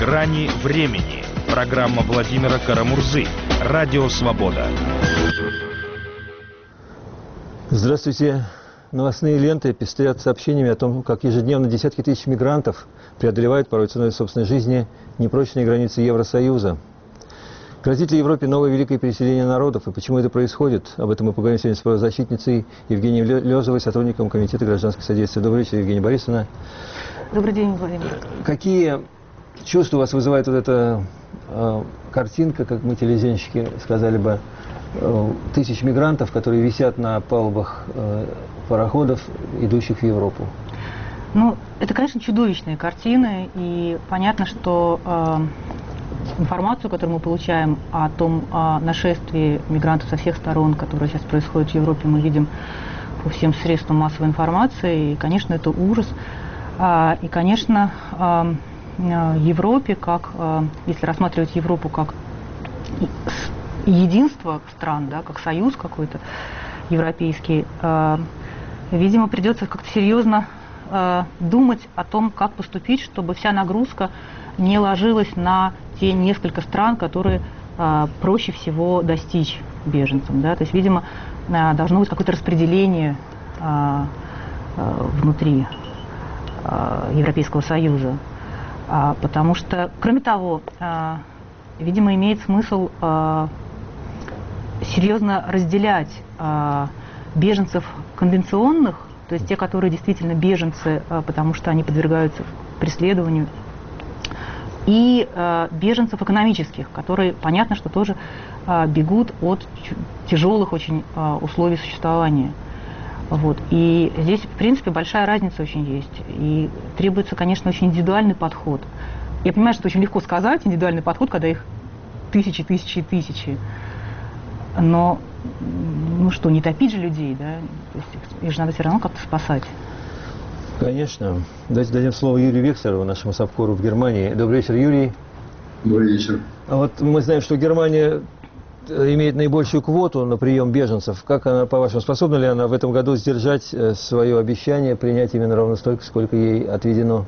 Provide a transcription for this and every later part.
Грани времени. Программа Владимира Карамурзы. Радио «Свобода». Здравствуйте. Новостные ленты пестрят сообщениями о том, как ежедневно десятки тысяч мигрантов преодолевают порой ценой собственной жизни непрочные границы Евросоюза. Грозит ли Европе новое великое переселение народов? И почему это происходит? Об этом мы поговорим сегодня с правозащитницей Евгенией Лёзовой, сотрудником Комитета гражданского содействия. Добрый вечер, Евгения Борисовна. Добрый день, Владимир. Какие чувства у вас вызывает вот эта картинка, как мы, телевизионщики, сказали бы, тысяч мигрантов, которые висят на палубах пароходов, идущих в Европу? Ну, это, конечно, чудовищные картины, и понятно, что информацию, которую мы получаем о том нашествии мигрантов со всех сторон, которое сейчас происходит в Европе, мы видим по всем средствам массовой информации, и, конечно, это ужас. И, конечно, Европе, как, если рассматривать Европу как единство стран, да, как союз какой-то европейский, видимо, придется как-то серьезно думать о том, как поступить, чтобы вся нагрузка не ложилась на те несколько стран, которые проще всего достичь беженцам. Да? То есть, видимо, должно быть какое-то распределение внутри Европейского Союза. Потому что, кроме того, видимо, имеет смысл серьезно разделять беженцев конвенционных, то есть те, которые действительно беженцы, потому что они подвергаются преследованию, и беженцев экономических, которые, понятно, что тоже бегут от тяжелых очень условий существования. Вот. И здесь, в принципе, большая разница очень есть. И требуется, конечно, очень индивидуальный подход. Я понимаю, что это очень легко сказать, индивидуальный подход, когда их тысячи, тысячи и тысячи. Но, ну что, не топить же людей, да? То есть их же надо все равно как-то спасать. Конечно. Давайте дадим слово Юрию Вексерову, нашему САПКОРу в Германии. Добрый вечер, Юрий. Добрый вечер. А вот мы знаем, что Германия имеет наибольшую квоту на прием беженцев. Как она, по-вашему, способна ли она в этом году сдержать свое обещание принять именно ровно столько, сколько ей отведено?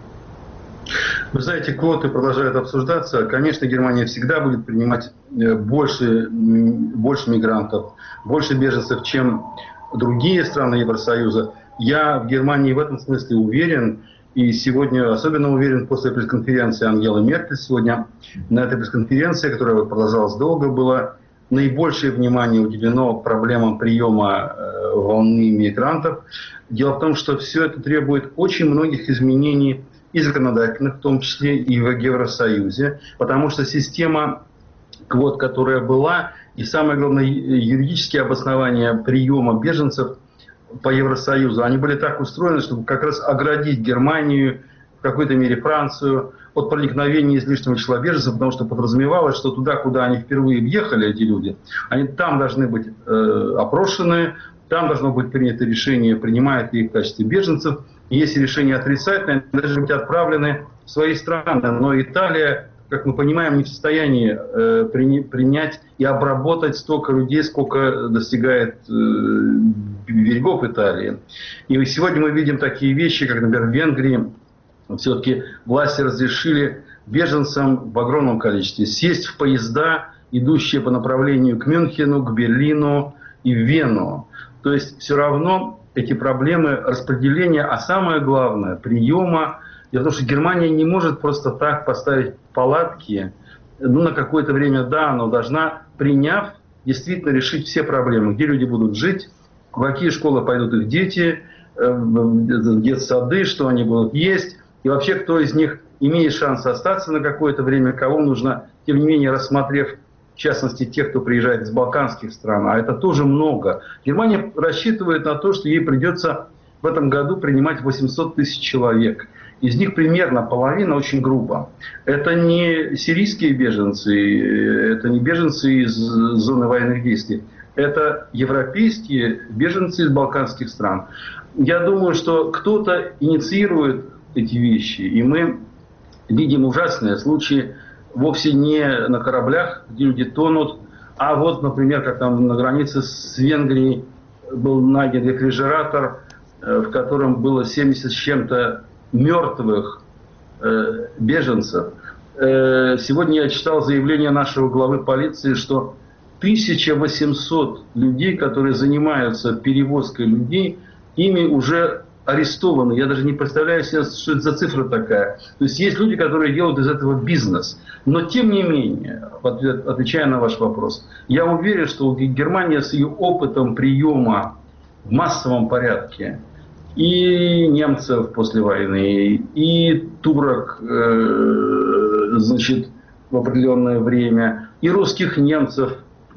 Вы знаете, квоты продолжают обсуждаться. Конечно, Германия всегда будет принимать больше мигрантов, больше беженцев, чем другие страны Евросоюза. Я в Германии в этом смысле уверен. И сегодня особенно уверен после пресс-конференции Ангелы Меркель. Сегодня на этой пресс-конференции, которая продолжалась долго, было наибольшее внимание уделено проблемам приема волны мигрантов. Дело в том, что все это требует очень многих изменений и законодательных, в том числе и в Евросоюзе, потому что система квот, которая была, и самое главное, юридические обоснования приема беженцев по Евросоюзу, они были так устроены, чтобы как раз оградить Германию, в какой-то мере Францию от проникновения излишнего числа беженцев, потому что подразумевалось, что туда, куда они впервые въехали, эти люди, они там должны быть опрошены, там должно быть принято решение, принимают ли их в качестве беженцев. И если решение отрицательное, они должны быть отправлены в свои страны. Но Италия, как мы понимаем, не в состоянии принять и обработать столько людей, сколько достигает берегов Италии. И сегодня мы видим такие вещи, как, например, в Венгрии все-таки власти разрешили беженцам в огромном количестве сесть в поезда, идущие по направлению к Мюнхену, к Берлину и в Вену. То есть все равно эти проблемы распределения, а самое главное, приема. Дело в том, что Германия не может просто так поставить палатки. Ну, на какое-то время, да, но должна, приняв, действительно решить все проблемы. Где люди будут жить, в какие школы пойдут их дети, в детсады, что они будут есть. И вообще, кто из них имеет шанс остаться на какое-то время, кого нужно, тем не менее, рассмотрев, в частности, тех, кто приезжает из балканских стран, а это тоже много. Германия рассчитывает на то, что ей придется в этом году принимать 800 тысяч человек. Из них примерно половина, очень грубо. Это не сирийские беженцы, это не беженцы из зоны военных действий. Это европейские беженцы из балканских стран. Я думаю, что кто-то инициирует эти вещи. И мы видим ужасные случаи вовсе не на кораблях, где люди тонут, а вот, например, как там на границе с Венгрией был найден рефрижератор, в котором было 70 с чем-то мертвых беженцев. сегодня я читал заявление нашего главы полиции, что 1800 людей, которые занимаются перевозкой людей, ими уже арестованы. Я даже не представляю себе, что это за цифра такая. То есть есть люди, которые делают из этого бизнес. Но тем не менее, отвечая на ваш вопрос, я уверен, что Германия с ее опытом приема в массовом порядке и немцев после войны, и турок, значит, в определенное время, и русских немцев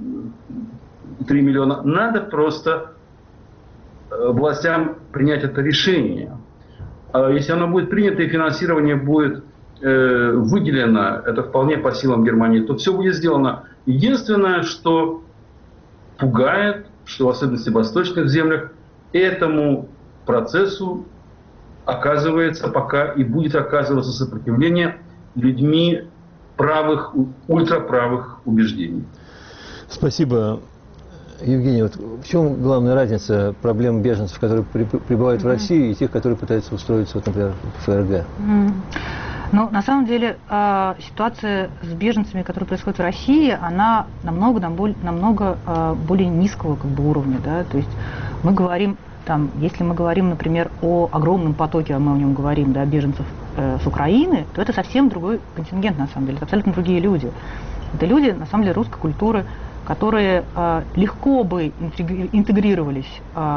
3 миллиона. Надо просто властям принять это решение. А если оно будет принято и финансирование будет выделено, это вполне по силам Германии, то все будет сделано. Единственное, что пугает, что в особенности в восточных землях, этому процессу оказывается пока и будет оказываться сопротивление людьми правых, ультраправых убеждений. Спасибо. Евгений, вот в чем главная разница проблем беженцев, которые прибывают в Россию, и тех, которые пытаются устроиться, вот, например, в ФРГ? Ну, на самом деле, ситуация с беженцами, которые происходят в России, она намного более низкого уровня. Да? То есть мы говорим, если мы говорим, например, о огромном потоке, а мы о нем говорим, да, беженцев с Украины, то это совсем другой контингент, на самом деле, это абсолютно другие люди. Это люди, на самом деле, русской культуры, которые легко бы интегрировались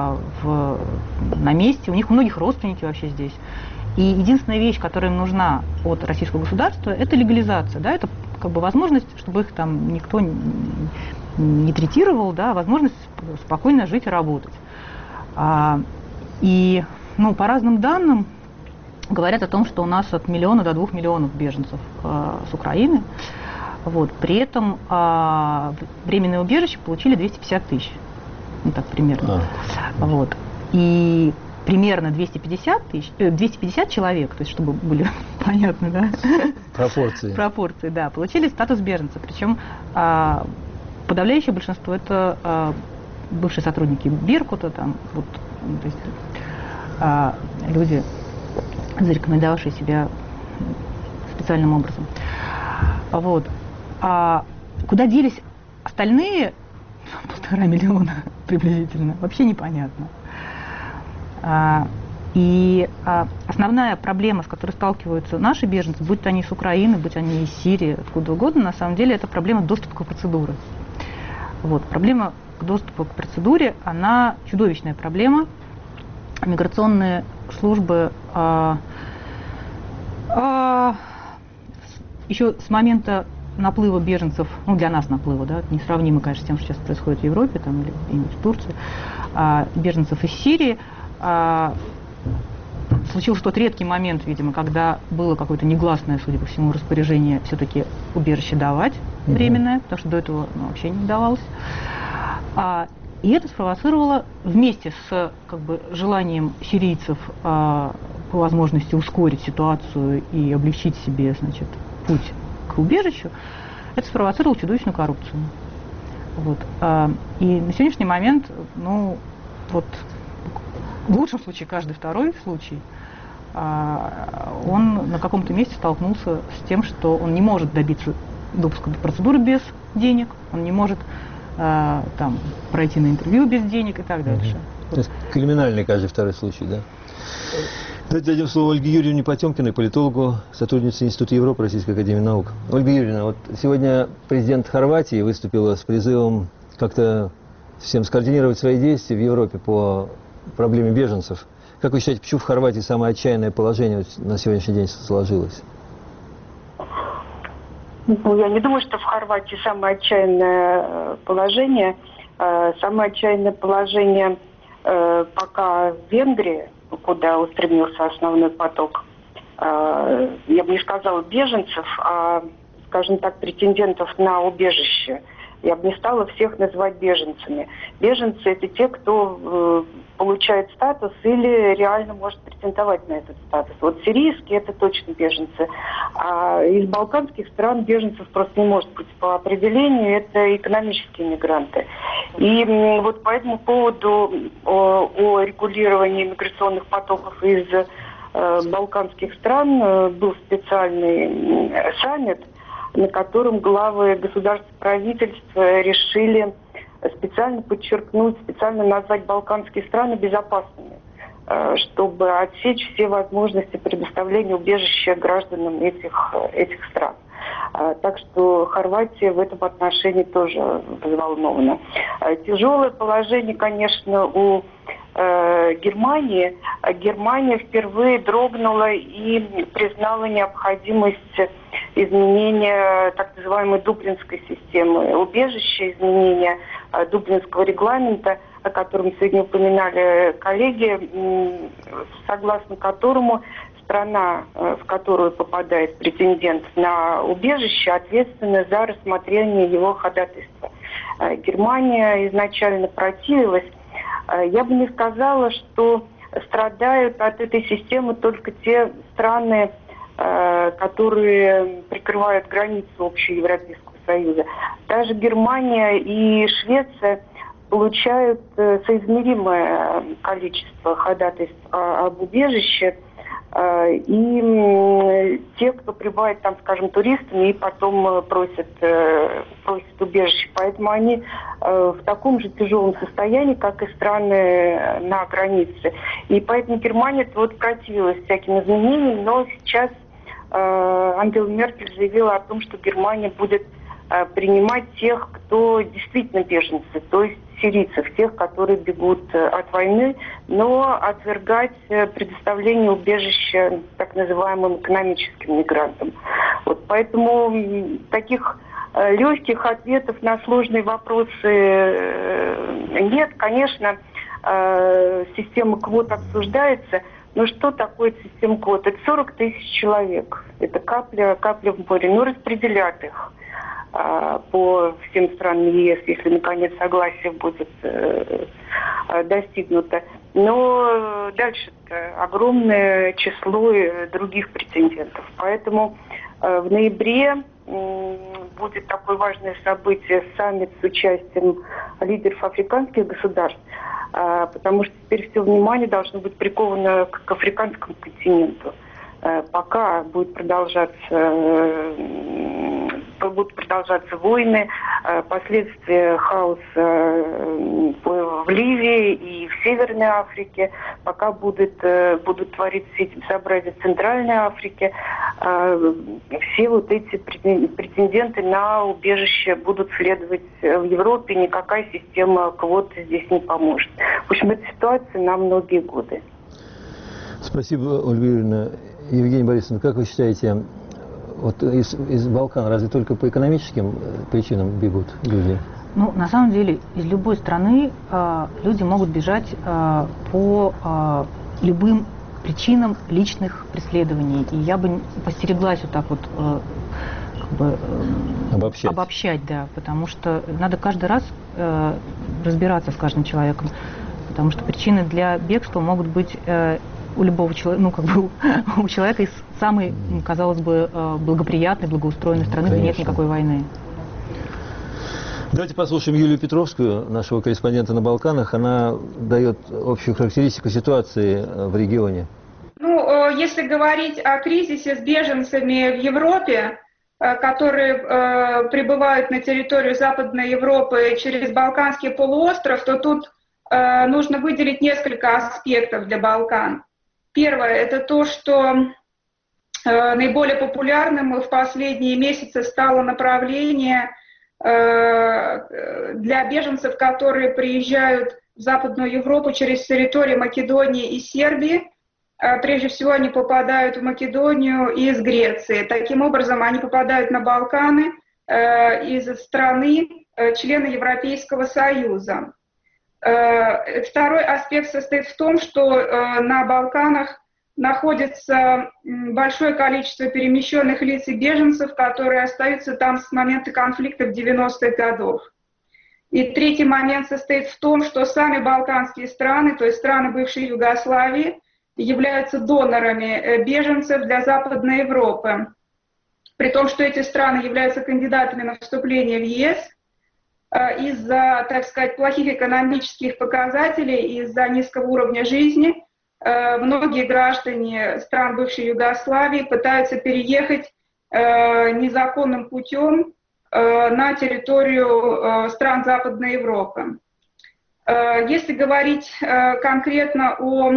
на месте. У них у многих родственники вообще здесь. И единственная вещь, которая им нужна от российского государства, это легализация. Да? Это возможность, чтобы их там никто не третировал, да? Возможность спокойно жить и работать. И по разным данным говорят о том, что у нас от 1 миллиона до 2 миллионов беженцев с Украины. Вот. При этом временное убежище получили 250 тысяч. Так примерно. Вот. И примерно 250 человек, то есть чтобы были понятны, да? Пропорции, да, получили статус беженца. Причем подавляющее большинство это бывшие сотрудники Беркута, то есть люди, зарекомендовавшие себя специальным образом. Вот. А куда делись остальные 1,5 миллиона приблизительно, вообще непонятно. И основная проблема, с которой сталкиваются наши беженцы, будь то они с Украины, будь они из Сирии, откуда угодно, на самом деле это проблема доступа к процедуре. Вот. Проблема доступа к процедуре, она чудовищная проблема. Миграционные службы еще с момента наплыва беженцев, для нас наплыва, да, несравнимо, конечно, с тем, что сейчас происходит в Европе или в Турции, беженцев из Сирии, случился тот редкий момент, видимо, когда было какое-то негласное, судя по всему, распоряжение все-таки убежище давать временное, потому что до этого вообще не давалось. И это спровоцировало вместе с желанием сирийцев по возможности ускорить ситуацию и облегчить себе, путь к убежищу, это спровоцировало чудовищную коррупцию. Вот. И на сегодняшний момент, в лучшем случае каждый второй случай, он на каком-то месте столкнулся с тем, что он не может добиться допуска до процедуры без денег, он не может пройти на интервью без денег и так дальше. То есть криминальный каждый второй случай, да? Давайте дадим слово Ольге Юрьевне Потемкиной, политологу, сотруднице Института Европы Российской академии наук. Ольга Юрьевна, вот сегодня президент Хорватии выступила с призывом как-то всем скоординировать свои действия в Европе по проблеме беженцев. Как вы считаете, почему в Хорватии самое отчаянное положение на сегодняшний день сложилось? Я не думаю, что в Хорватии самое отчаянное положение. Самое отчаянное положение пока в Венгрии, куда устремился основной поток. Я бы не сказала беженцев, а, скажем так, претендентов на убежище. Я бы не стала всех называть беженцами. Беженцы – это те, кто получает статус или реально может претендовать на этот статус. Вот сирийские – это точно беженцы. А из балканских стран беженцев просто не может быть по определению. Это экономические мигранты. И вот по этому поводу о регулировании миграционных потоков из балканских стран был специальный саммит, на котором главы государств и правительства решили специально подчеркнуть, специально назвать балканские страны безопасными, чтобы отсечь все возможности предоставления убежища гражданам этих стран. Так что Хорватия в этом отношении тоже взволнована. Тяжелое положение, конечно, у Германии. Германия впервые дрогнула и признала необходимость изменения так называемой Дублинской системы убежища, изменения Дублинского регламента, о котором сегодня упоминали коллеги, согласно которому страна, в которую попадает претендент на убежище, ответственна за рассмотрение его ходатайства. Германия изначально противилась. Я бы не сказала, что страдают от этой системы только те страны, которые прикрывают границу общеевропейского союза. Даже Германия и Швеция получают соизмеримое количество ходатайств об убежище. И те, кто прибывает там, скажем, туристами и потом просят убежище. Поэтому они в таком же тяжелом состоянии, как и страны на границе. И поэтому Германия противилась всяким изменениям, но сейчас Ангела Меркель заявила о том, что Германия будет принимать тех, кто действительно беженцы, то есть сирийцев, тех, которые бегут от войны, но отвергать предоставление убежища так называемым экономическим мигрантам. Поэтому таких легких ответов на сложные вопросы нет. Конечно, система квот обсуждается, но что такое система квот? Это 40 тысяч человек, это капля в море, но распределят их по всем странам ЕС, если наконец согласие будет достигнуто. Но дальше-то огромное число других претендентов. Поэтому в ноябре будет такое важное событие, саммит с участием лидеров африканских государств, потому что теперь все внимание должно быть приковано к африканскому континенту. Пока будут продолжаться войны, последствия хаоса в Ливии и в Северной Африке, пока будут твориться эти безобразия в Центральной Африке, все эти претенденты на убежище будут следовать в Европе, никакая система квот здесь не поможет. В общем, эта ситуация на многие годы. Спасибо, Ольга Юрьевна. Евгения Борисовна, как вы считаете, из Балкан разве только по экономическим причинам бегут люди? На самом деле, из любой страны люди могут бежать по любым причинам личных преследований. И я бы постереглась обобщать, да, потому что надо каждый раз разбираться с каждым человеком, потому что причины для бегства могут быть у любого человека, у человека из самой, казалось бы, благоприятной, благоустроенной страны, где нет никакой войны. Давайте послушаем Юлию Петровскую, нашего корреспондента на Балканах. Она дает общую характеристику ситуации в регионе. Если говорить о кризисе с беженцами в Европе, которые прибывают на территорию Западной Европы через Балканский полуостров, то тут нужно выделить несколько аспектов для Балкан. Первое – это то, что наиболее популярным в последние месяцы стало направление для беженцев, которые приезжают в Западную Европу через территорию Македонии и Сербии. Прежде всего они попадают в Македонию из Греции. Таким образом, они попадают на Балканы из страны, члена Европейского Союза. Второй аспект состоит в том, что на Балканах находится большое количество перемещенных лиц и беженцев, которые остаются там с момента конфликта в 90-х годов. И третий момент состоит в том, что сами балканские страны, то есть страны бывшей Югославии, являются донорами беженцев для Западной Европы. При том, что эти страны являются кандидатами на вступление в ЕС, из-за, так сказать, плохих экономических показателей, из-за низкого уровня жизни, многие граждане стран бывшей Югославии пытаются переехать незаконным путем на территорию стран Западной Европы. Если говорить конкретно о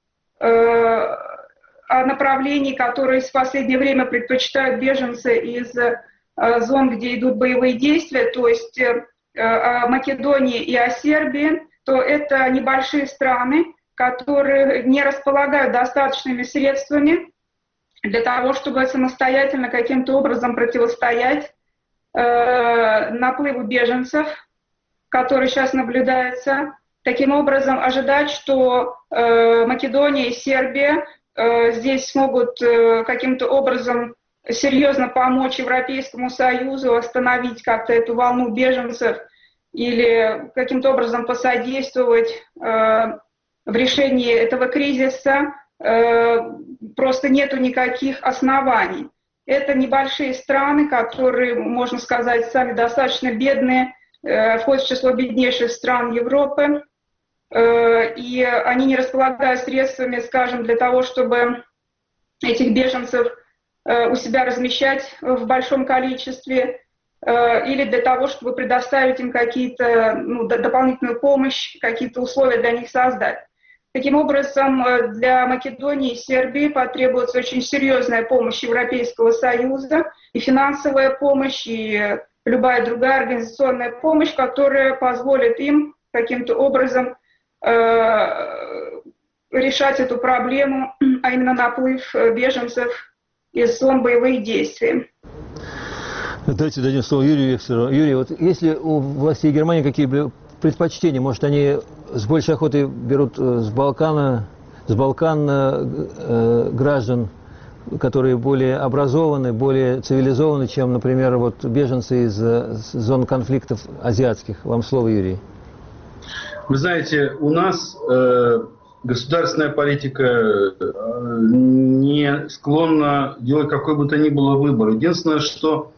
направлении, которые в последнее время предпочитают беженцы из зон, где идут боевые действия, то есть о Македонии и о Сербии, то это небольшие страны, которые не располагают достаточными средствами для того, чтобы самостоятельно каким-то образом противостоять наплыву беженцев, который сейчас наблюдается. Таким образом, ожидать, что Македония и Сербия здесь смогут каким-то образом серьезно помочь Европейскому Союзу остановить как-то эту волну беженцев или каким-то образом посодействовать в решении этого кризиса, просто нету никаких оснований. Это небольшие страны, которые, можно сказать, сами достаточно бедные, входят в число беднейших стран Европы, и они не располагают средствами, скажем, для того, чтобы этих беженцев у себя размещать в большом количестве, или для того, чтобы предоставить им какие-то дополнительную помощь, какие-то условия для них создать. Таким образом, для Македонии и Сербии потребуется очень серьезная помощь Европейского Союза, и финансовая помощь, и любая другая организационная помощь, которая позволит им каким-то образом решать эту проблему, а именно наплыв беженцев из зон боевых действий. Давайте дадим слово Юрию Вексеру. Юрий, вот если у властей Германии какие предпочтения, может, они с большей охотой берут с Балкан граждан, которые более образованы, более цивилизованы, чем, например, вот беженцы из зон конфликтов азиатских. Вам слово, Юрий. Вы знаете, у нас государственная политика не склонна делать какой бы то ни было выбор. Единственное, что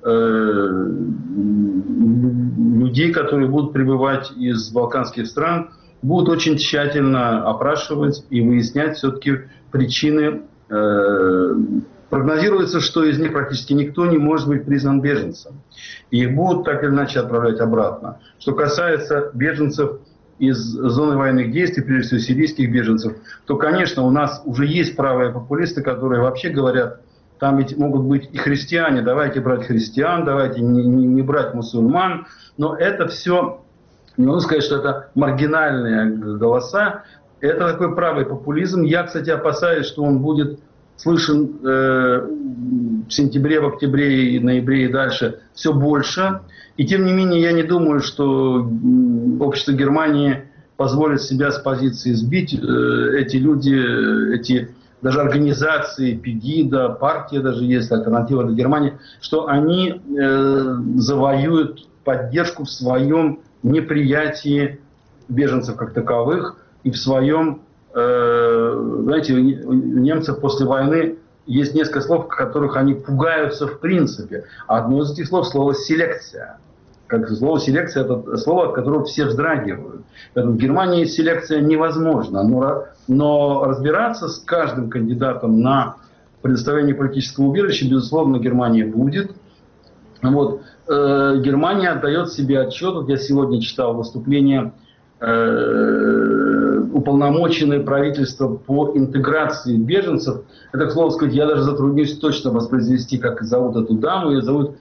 людей, которые будут прибывать из балканских стран, будут очень тщательно опрашивать и выяснять все-таки причины. Прогнозируется, что из них практически никто не может быть признан беженцем. И их будут так или иначе отправлять обратно. Что касается беженцев из зоны военных действий, прежде всего сирийских беженцев, то, конечно, у нас уже есть правые популисты, которые вообще говорят, там ведь могут быть и христиане, давайте брать христиан, давайте не брать мусульман. Но это все, не могу сказать, что это маргинальные голоса, это такой правый популизм. Я, кстати, опасаюсь, что он будет слышен в сентябре, в октябре, ноябре и дальше все больше. И тем не менее, я не думаю, что общество Германии позволит себя с позиции сбить. Эти люди, эти даже организации, Пегида, партия даже есть, альтернатива для Германии, что они завоюют поддержку в своем неприятии беженцев как таковых и в своем, знаете, у немцев после войны есть несколько слов, которых они пугаются в принципе. Одно из этих слов – слово «селекция». Как слово «селекция» – это слово, от которого все вздрагивают. Поэтому в Германии селекция невозможна. Но разбираться с каждым кандидатом на предоставление политического убежища, безусловно, Германия будет. Вот. Германия отдает себе отчет. Вот я сегодня читал выступление уполномоченное правительство по интеграции беженцев. Это, к слову сказать, я даже затруднюсь точно воспроизвести, как зовут эту даму. Ее зовут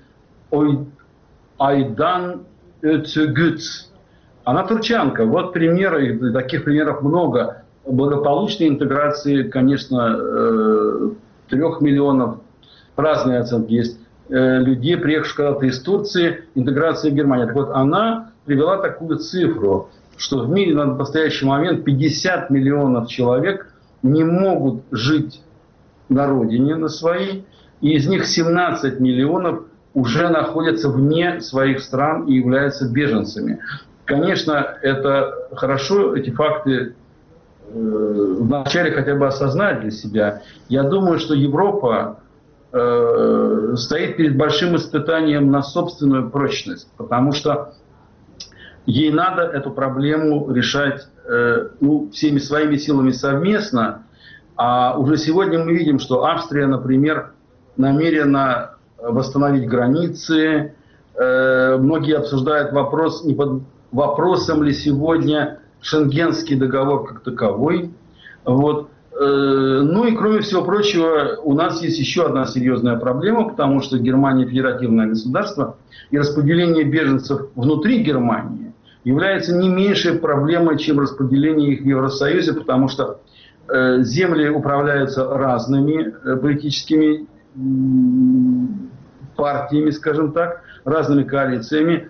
Айдан Özgüç. Она турчанка. Вот примеры, таких примеров много. Благополучной интеграции, конечно, 3 миллионов, разные оценки есть, людей, приехавших когда-то из Турции, интеграция в Германии. Так вот, она привела такую цифру, что в мире на настоящий момент 50 миллионов человек не могут жить на родине, на своей, и из них 17 миллионов уже находятся вне своих стран и являются беженцами. Конечно, это хорошо, эти факты вначале хотя бы осознать для себя. Я думаю, что Европа стоит перед большим испытанием на собственную прочность, потому что ей надо эту проблему решать всеми своими силами совместно. А уже сегодня мы видим, что Австрия, например, намерена восстановить границы. Многие обсуждают вопрос, не под вопросом ли сегодня Шенгенский договор как таковой. Вот. Ну и кроме всего прочего, у нас есть еще одна серьезная проблема, потому что Германия федеративное государство, и распределение беженцев внутри Германии является не меньшей проблемой, чем распределение их в Евросоюзе, потому что земли управляются разными политическими партиями, скажем так, разными коалициями.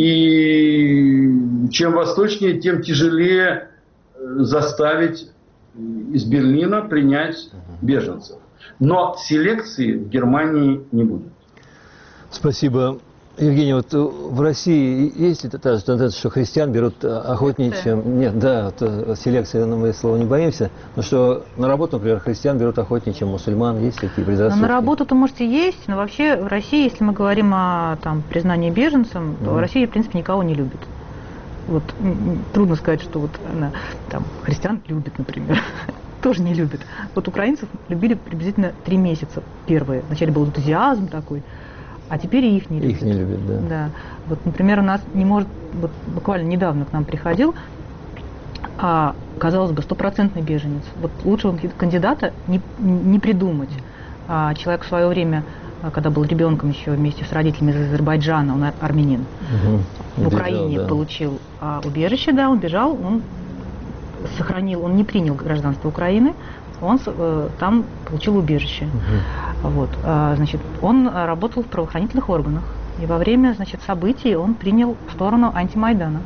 И чем восточнее, тем тяжелее заставить из Берлина принять беженцев. Но селекции в Германии не будет. Спасибо. Евгений, вот в России есть ли та же тенденция, что христиан берут охотнее, чем... Нет, да, вот, селекция, мы слова не боимся, но что на работу, например, христиан берут охотнее, чем мусульман, есть такие предрассудки? На работу-то, может, и есть, но вообще в России, если мы говорим о признании беженцем, то Россия, в принципе, никого не любит. Вот трудно сказать, что вот она там христиан любит, например. Тоже не любит. Вот украинцев любили приблизительно 3 месяца первые. Вначале был энтузиазм такой, а теперь и их не любят. Их не любят, да. Да. Вот, например, у нас не может, вот буквально недавно к нам приходил, казалось бы, 100% беженец. Вот лучшего кандидата не придумать. Человек в свое время, когда был ребенком еще вместе с родителями из Азербайджана, он армянин, в Украине получил убежище, да, он бежал, он сохранил, он не принял гражданство Украины, он там получил убежище. Вот, значит, он работал в правоохранительных органах, и во время, значит, событий он принял сторону антимайдана.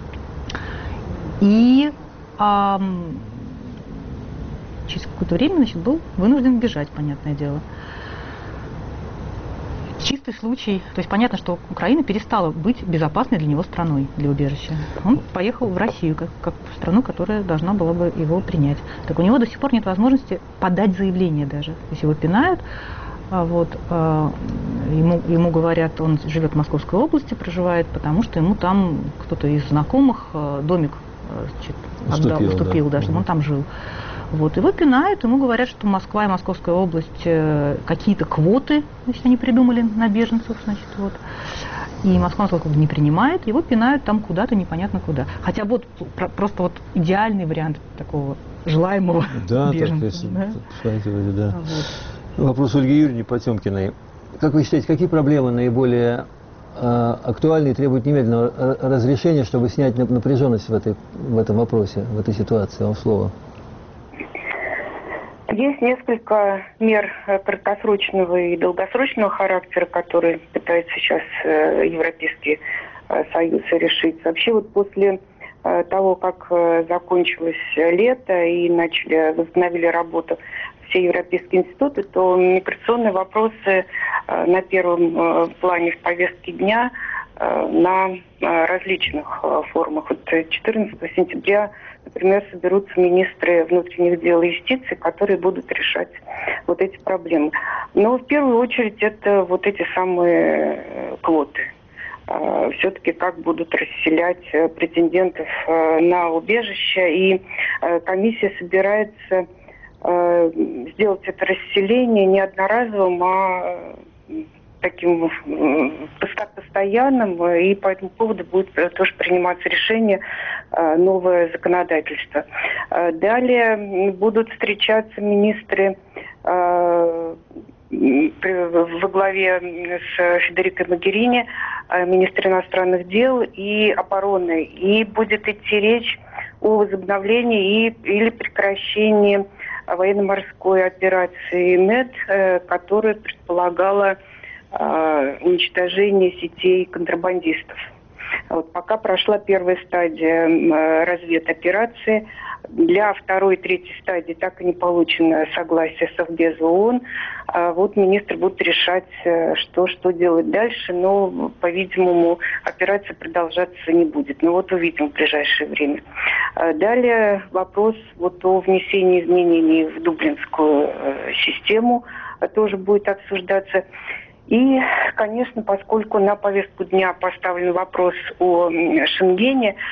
И через какое-то время, значит, был вынужден бежать, понятное дело. Чистый случай, то есть понятно, что Украина перестала быть безопасной для него страной, для убежища. Он поехал в Россию, как в страну, которая должна была бы его принять. Так у него до сих пор нет возможности подать заявление даже. То есть его пинают, вот, ему говорят, он живет в Московской области, проживает, потому что ему там кто-то из знакомых домик уступил, да, чтобы он там жил. Вот, его пинают, ему говорят, что Москва и Московская область какие-то квоты, значит, они придумали на беженцев, значит, вот. И Москва не принимает, его пинают там куда-то, непонятно куда. Хотя вот просто вот идеальный вариант такого желаемого беженца. Да. Вот. Вопрос Ольги Юрьевны Потемкиной. Как вы считаете, какие проблемы наиболее актуальны и требуют немедленного разрешения, чтобы снять напряженность в этом вопросе, в этой ситуации? Вам слово. Есть несколько мер краткосрочного и долгосрочного характера, которые пытается сейчас Европейский Союз решить. Вообще вот после того, как закончилось лето и восстановили работу все европейские институты, то миграционные вопросы на первом плане в повестке дня на различных формах. Вот 14 сентября, например, соберутся министры внутренних дел и юстиции, которые будут решать вот эти проблемы. Но в первую очередь это вот эти самые квоты. Все-таки как будут расселять претендентов на убежище. И комиссия собирается сделать это расселение не одноразовым, а таким постоянным, и по этому поводу будет тоже приниматься решение, новое законодательство. Далее будут встречаться министры во главе с Федерикой Могерини, министр иностранных дел и обороны. И будет идти речь о возобновлении или прекращении военно-морской операции МЕД, которая предполагала уничтожение сетей контрабандистов. Вот, пока прошла первая стадия разведоперации. Для второй и третьей стадии так и не получено согласие Совбеза ООН. Вот министры будут решать, что делать дальше, но, по-видимому, операция продолжаться не будет. Но вот увидим в ближайшее время. Далее вопрос вот о внесении изменений в Дублинскую систему тоже будет обсуждаться. И, конечно, поскольку на повестку дня поставлен вопрос о Шенгене,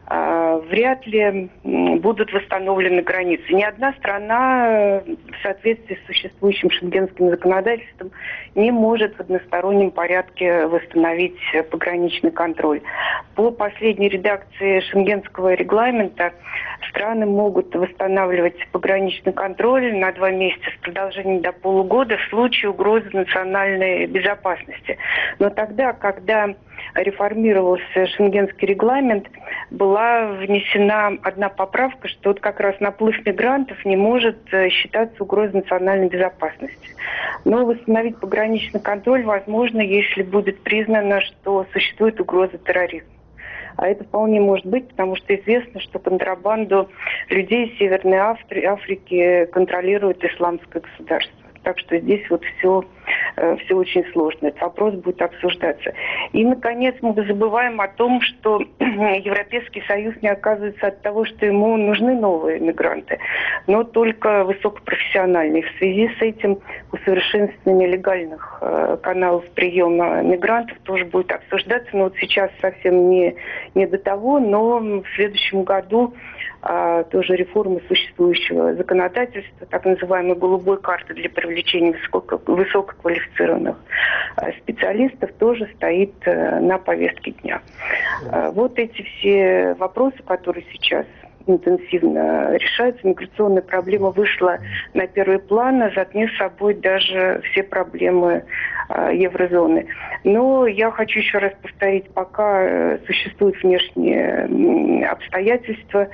вряд ли будут восстановлены границы. Ни одна страна в соответствии с существующим шенгенским законодательством не может в одностороннем порядке восстановить пограничный контроль. По последней редакции шенгенского регламента страны могут восстанавливать пограничный контроль на 2 месяца с продолжением до полугода в случае угрозы национальной безопасности. Но тогда, когда реформировался шенгенский регламент, была внесена одна поправка, что вот как раз наплыв мигрантов не может считаться угрозой национальной безопасности. Но восстановить пограничный контроль возможно, если будет признано, что существует угроза терроризма. А это вполне может быть, потому что известно, что контрабанду людей из Северной Африки контролирует исламское государство. Так что здесь вот все очень сложно. Этот вопрос будет обсуждаться. И, наконец, мы забываем о том, что Европейский Союз не отказывается от того, что ему нужны новые мигранты, но только высокопрофессиональные. В связи с этим усовершенствование легальных каналов приема мигрантов тоже будет обсуждаться. Но вот сейчас совсем не до того, но в следующем году тоже реформа существующего законодательства, так называемой голубой карты для привлечения высококвалифицированных специалистов, тоже стоит на повестке дня. Вот эти все вопросы, которые сейчас интенсивно решаются. Миграционная проблема вышла на первый план, затмив собой даже все проблемы еврозоны. Но я хочу еще раз повторить, пока существуют внешние обстоятельства,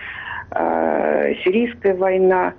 сирийская война,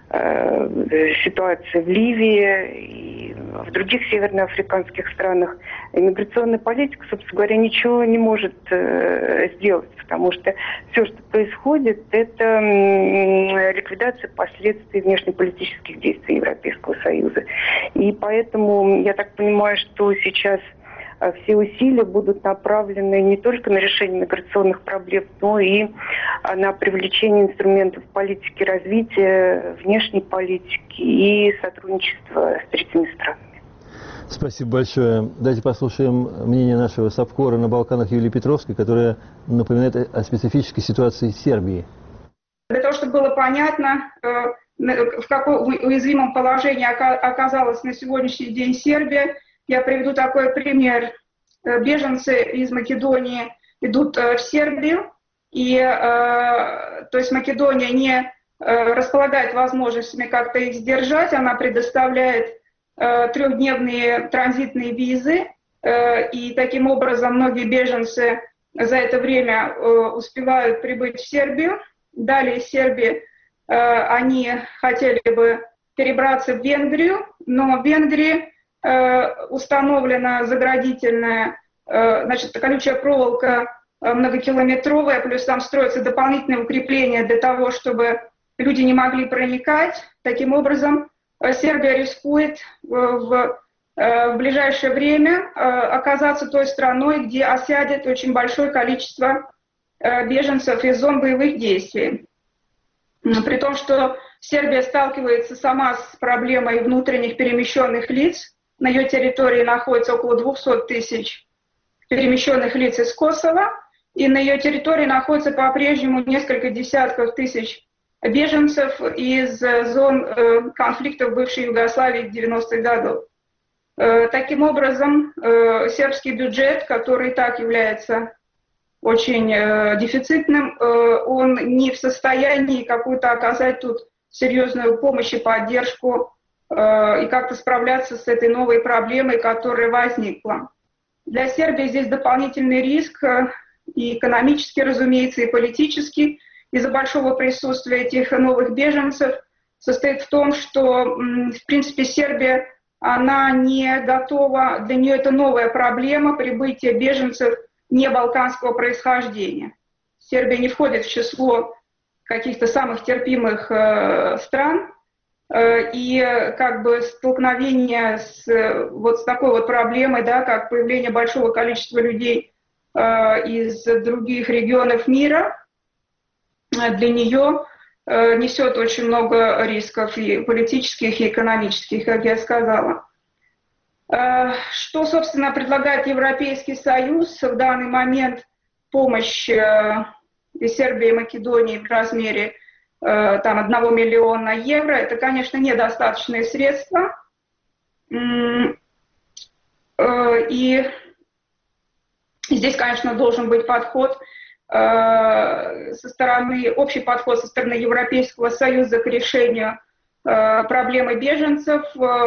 ситуация в Ливии и в других северноафриканских странах, иммиграционная политика, собственно говоря, ничего не может сделать, потому что все, что происходит, это ликвидация последствий внешнеполитических действий Европейского Союза. И поэтому я так понимаю, что сейчас все усилия будут направлены не только на решение миграционных проблем, но и на привлечение инструментов политики развития, внешней политики и сотрудничества с третьими странами. Спасибо большое. Давайте послушаем мнение нашего САПКОРа на Балканах Юлии Петровской, которая напоминает о специфической ситуации в Сербии. Для того, чтобы было понятно, в каком уязвимом положении оказалась на сегодняшний день Сербия, я приведу такой пример. Беженцы из Македонии идут в Сербию, и то есть Македония не располагает возможностями как-то их сдержать, она предоставляет 3-дневные транзитные визы, и таким образом многие беженцы за это время успевают прибыть в Сербию. Далее из Сербии они хотели бы перебраться в Венгрию, но в Венгрии установлена заградительная, значит, колючая проволока многокилометровая, плюс там строятся дополнительные укрепления для того, чтобы люди не могли проникать. Таким образом, Сербия рискует в ближайшее время оказаться той страной, где осядет очень большое количество беженцев из зон боевых действий. При том, что Сербия сталкивается сама с проблемой внутренних перемещенных лиц. На ее территории находится около 200 тысяч перемещенных лиц из Косово, и на ее территории находится по-прежнему несколько десятков тысяч беженцев из зон конфликтов бывшей Югославии 90-х годов. Таким образом, сербский бюджет, который и так является очень дефицитным, он не в состоянии какую-то оказать тут серьезную помощь и поддержку и как-то справляться с этой новой проблемой, которая возникла. Для Сербии здесь дополнительный риск, и экономический, разумеется, и политический, из-за большого присутствия этих новых беженцев, состоит в том, что, в принципе, Сербия, она не готова, для нее это новая проблема прибытия беженцев не балканского происхождения. Сербия не входит в число каких-то самых терпимых стран, и как бы столкновение с такой вот проблемой, да, как появление большого количества людей из других регионов мира, для нее несет очень много рисков и политических, и экономических, как я сказала. Что, собственно, предлагает Европейский Союз в данный момент? Помощь из Сербии и Македонии в размере там 1 миллиона евро. Это, конечно, недостаточные средства. И здесь, конечно, должен быть подход общий подход со стороны Европейского Союза к решению проблемы беженцев,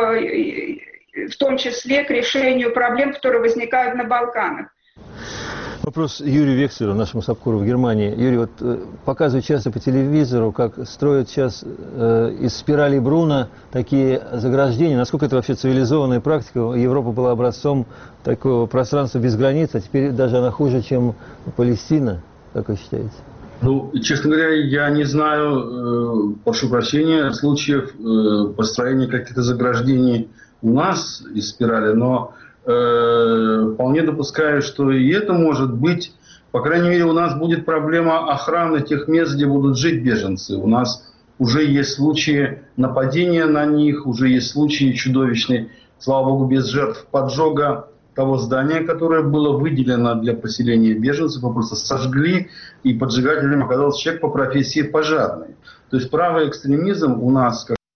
в том числе к решению проблем, которые возникают на Балканах. Вопрос Юрию Векслеру, нашему САПКОРу в Германии. Юрий, вот показывают часто по телевизору, как строят сейчас из спирали Бруна такие заграждения. Насколько это вообще цивилизованная практика? Европа была образцом такого пространства без границ, а теперь даже она хуже, чем Палестина. Как вы считаете? Ну, честно говоря, я не знаю, прошу прощения, случаев построения каких-то заграждений у нас из спирали, но вполне допускаю, что и это может быть. По крайней мере, у нас будет проблема охраны тех мест, где будут жить беженцы. У нас уже есть случаи нападения на них, уже есть случаи чудовищные, слава богу, без жертв, поджога того здания, которое было выделено для поселения беженцев, его просто сожгли, и поджигателем оказался человек по профессии пожарный. То есть правый экстремизм у нас, как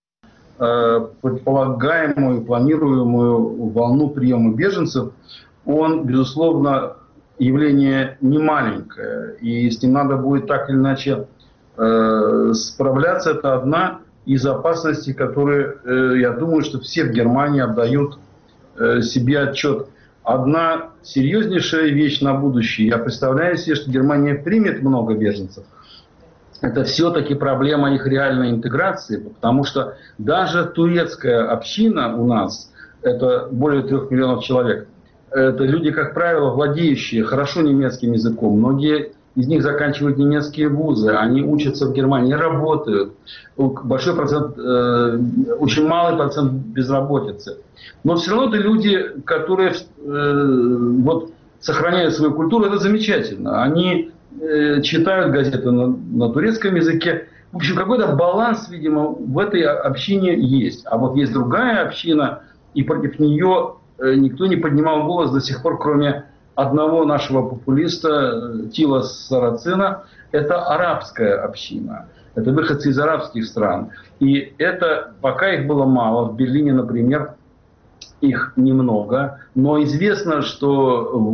предполагаемую, планируемую волну приема беженцев, он, безусловно, явление немаленькое, и с ним надо будет так или иначе справляться. Это одна из опасностей, которые, я думаю, что все в Германии отдают себе отчет. Одна серьезнейшая вещь на будущее. Я представляю себе, что Германия примет много беженцев. Это все-таки проблема их реальной интеграции, потому что даже турецкая община у нас, это более 3 миллионов человек, это люди, как правило, владеющие хорошо немецким языком. Многие из них заканчивают немецкие вузы, они учатся в Германии, работают. Большой процент, очень малый процент безработицы. Но все равно это люди, которые вот, сохраняют свою культуру, это замечательно. Они читают газеты на турецком языке. В общем, какой-то баланс, видимо, в этой общине есть. А вот есть другая община, и против нее никто не поднимал голос до сих пор, кроме одного нашего популиста Тила Сарацина. Это арабская община. Это выходцы из арабских стран. И это, пока их было мало, в Берлине, например, их немного, но известно, что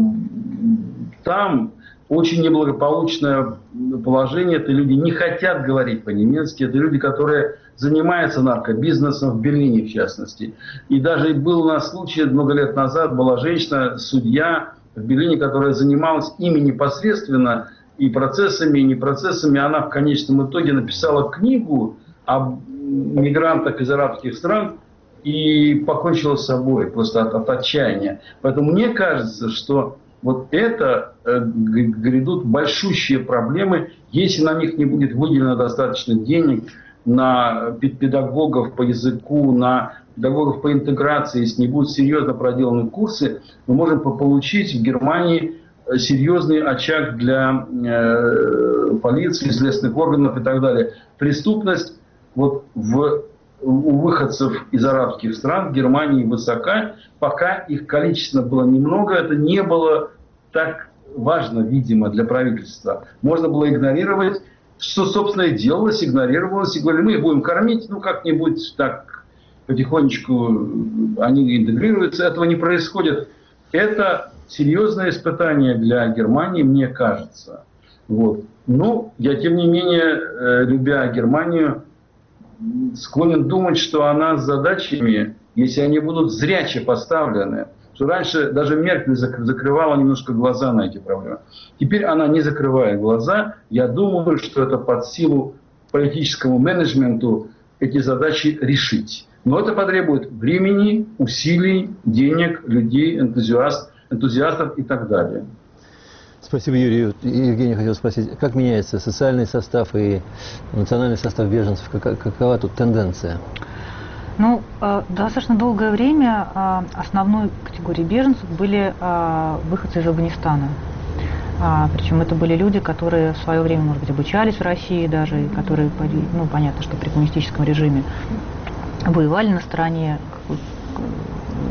там очень неблагополучное положение. Это люди не хотят говорить по-немецки. Это люди, которые занимаются наркобизнесом, в Берлине в частности. И даже был у нас случай, много лет назад была женщина, судья в Берлине, которая занималась ими непосредственно, и процессами, и не процессами. Она в конечном итоге написала книгу об мигрантах из арабских стран и покончила с собой просто от отчаяния. Поэтому мне кажется, что вот это грядут большущие проблемы, если на них не будет выделено достаточно денег, на педагогов по языку, на педагогов по интеграции, если не будут серьезно проделаны курсы, мы можем получить в Германии серьезный очаг для полиции, следственных органов и так далее. Преступность вот у выходцев из арабских стран в Германии высока. Пока их количественно было немного, это не было так важно, видимо, для правительства. Можно было игнорировать, что, собственно, и делалось, игнорировалось. И говорили, мы их будем кормить, ну, как-нибудь так потихонечку они интегрируются. Этого не происходит. Это серьезное испытание для Германии, мне кажется. Вот. Но я, тем не менее, любя Германию, склонен думать, что она с задачами, если они будут зряче поставлены, что раньше даже Меркель закрывала немножко глаза на эти проблемы. Теперь она не закрывает глаза. Я думаю, что это под силу политическому менеджменту эти задачи решить. Но это потребует времени, усилий, денег, людей, энтузиастов и так далее. Спасибо, Юрий. Евгений хотел спросить, как меняется социальный состав и национальный состав беженцев? Какова тут тенденция? Ну, достаточно долгое время основной категорией беженцев были выходцы из Афганистана. Причем это были люди, которые в свое время, может быть, обучались в России даже, и которые, ну, понятно, что при коммунистическом режиме воевали на стороне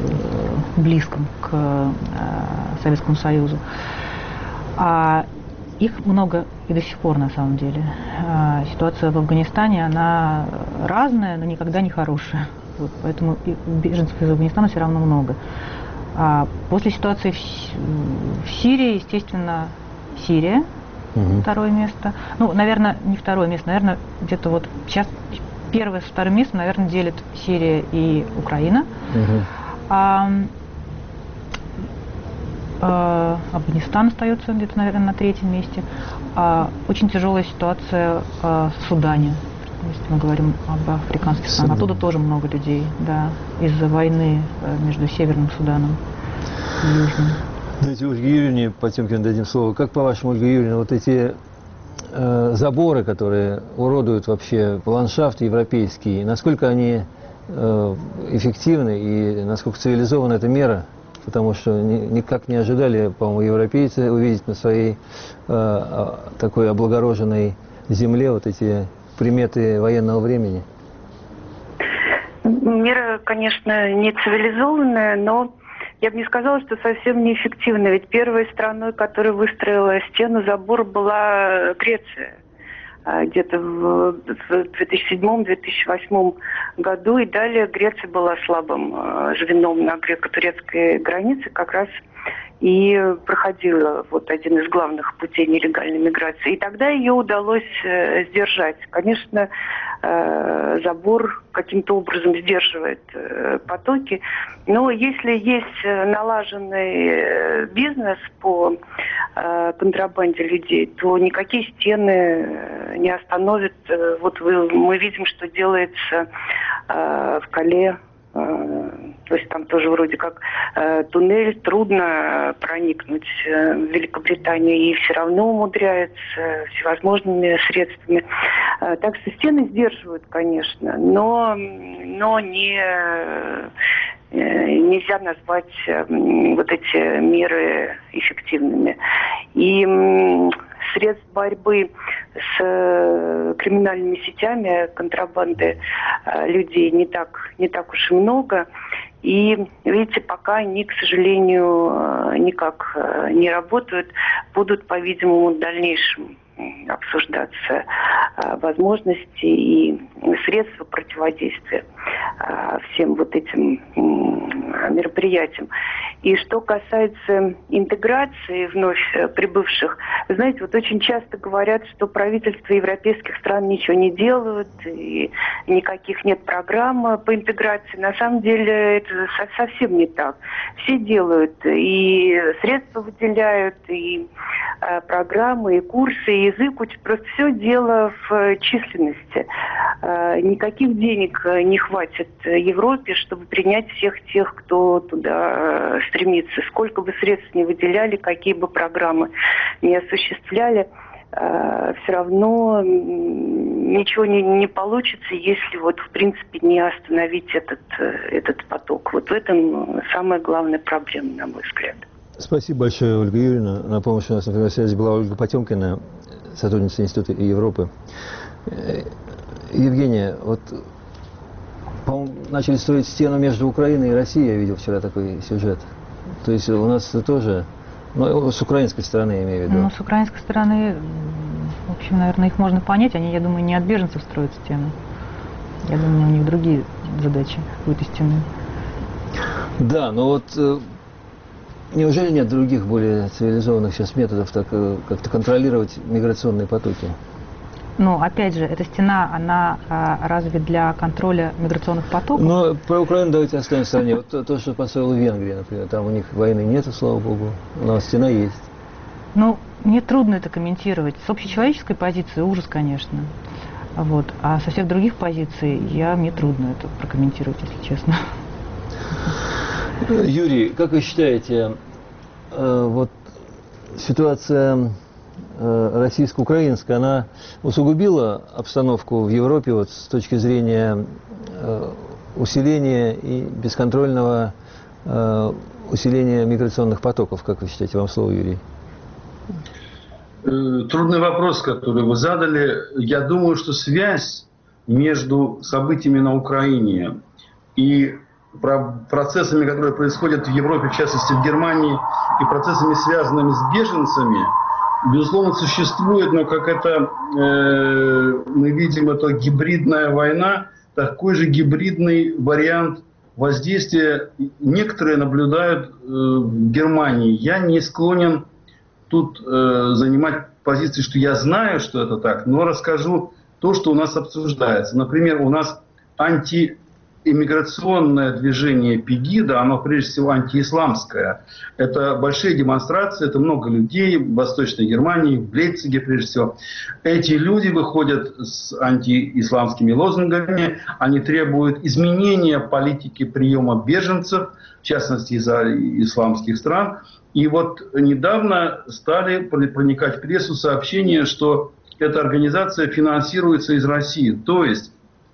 близком к Советскому Союзу. Их много и до сих пор на самом деле. Ситуация в Афганистане, она разная, но никогда не хорошая. Вот, поэтому и беженцев из Афганистана все равно много. А после ситуации в Сирии, естественно, Сирия, второе место. Ну, наверное, не второе место, наверное, где-то вот сейчас первое с вторым местом, наверное, делят Сирия и Украина. Афганистан остается где-то, наверное, на третьем месте. Очень тяжелая ситуация в Судане, если мы говорим об африканских странах. Оттуда тоже много людей, да, из-за войны между Северным Суданом и Южным. Знаете, Ольге Юрьевне Потемкиной дадим слово. Как, по-вашему, Ольга Юрьевна, вот эти заборы, которые уродуют вообще ландшафт европейский, насколько они эффективны и насколько цивилизована эта мера? Потому что никак не ожидали, по-моему, европейцы увидеть на своей такой облагороженной земле вот эти приметы военного времени. Мера, конечно, не цивилизованная, но я бы не сказала, что совсем неэффективная. Ведь первой страной, которая выстроила стену, забор, была Греция. Где-то в 2007-2008 году. И далее Греция была слабым звеном на греко-турецкой границе, как раз и проходила вот один из главных путей нелегальной миграции. И тогда ее удалось сдержать. Конечно, забор каким-то образом сдерживает потоки, но если есть налаженный бизнес по контрабанде людей, то никакие стены не остановят. Вот мы видим, что делается в Кале. То есть там тоже вроде как туннель, трудно проникнуть в Великобританию, и все равно умудряются всевозможными средствами. Так что стены сдерживают, конечно, но нельзя назвать вот эти меры эффективными. И средств борьбы с криминальными сетями контрабанды людей не так уж и много. И, видите, пока они, к сожалению, никак не работают, будут, по-видимому, в дальнейшем обсуждаться возможности и средства противодействия всем вот этим мероприятиям. И что касается интеграции вновь прибывших, вы знаете, вот очень часто говорят, что правительства европейских стран ничего не делают, и никаких нет программ по интеграции. На самом деле это совсем не так. Все делают, и средства выделяют, и программы, и курсы, и язык учат. Просто все дело в численности. Никаких денег не хватит Европе, чтобы принять всех тех, кто туда стремится. Сколько бы средств не выделяли, какие бы программы не осуществляли, все равно ничего не получится, если вот в принципе не остановить этот поток. Вот в этом самая главная проблема, на мой взгляд. Спасибо большое, Ольга Юрьевна. На помощь у нас на прямой связи была Ольга Потемкина, сотрудница Института Европы. Евгения, вот, по-моему, начали строить стену между Украиной и Россией, я видел вчера такой сюжет. То есть у нас тоже, ну, с украинской стороны, я имею в виду. Ну, с украинской стороны, в общем, наверное, их можно понять. Они, я думаю, не от беженцев строят стену. Я думаю, у них другие задачи у этой стены. Да, но вот неужели нет других, более цивилизованных сейчас методов так как-то контролировать миграционные потоки? Ну, опять же, эта стена, она разве для контроля миграционных потоков? Но про Украину давайте оставим в стороне. Вот то, что построила Венгрия, например, там у них войны нету, слава богу, но стена есть. Ну, мне трудно это комментировать. С общечеловеческой позиции ужас, конечно. Вот. А со всех других позиций мне трудно это прокомментировать, если честно. Юрий, как вы считаете, вот ситуация российско-украинская, она усугубила обстановку в Европе вот, с точки зрения усиления и бесконтрольного усиления миграционных потоков, как вы считаете? Вам слово, Юрий. Трудный вопрос, который вы задали. Я думаю, что связь между событиями на Украине и процессами, которые происходят в Европе, в частности в Германии, и процессами, связанными с беженцами, безусловно, существует, но как это мы видим, это гибридная война, такой же гибридный вариант воздействия некоторые наблюдают в Германии. Я не склонен тут занимать позицию, что я знаю, что это так, но расскажу то, что у нас обсуждается. Например, у нас антииммиграционное движение Пегида, оно прежде всего антиисламское. Это большие демонстрации, это много людей в Восточной Германии, в Лейпциге прежде всего. Эти люди выходят с антиисламскими лозунгами, они требуют изменения политики приема беженцев, в частности из исламских стран. И вот недавно стали проникать в прессу сообщения, что эта организация финансируется из России. То есть,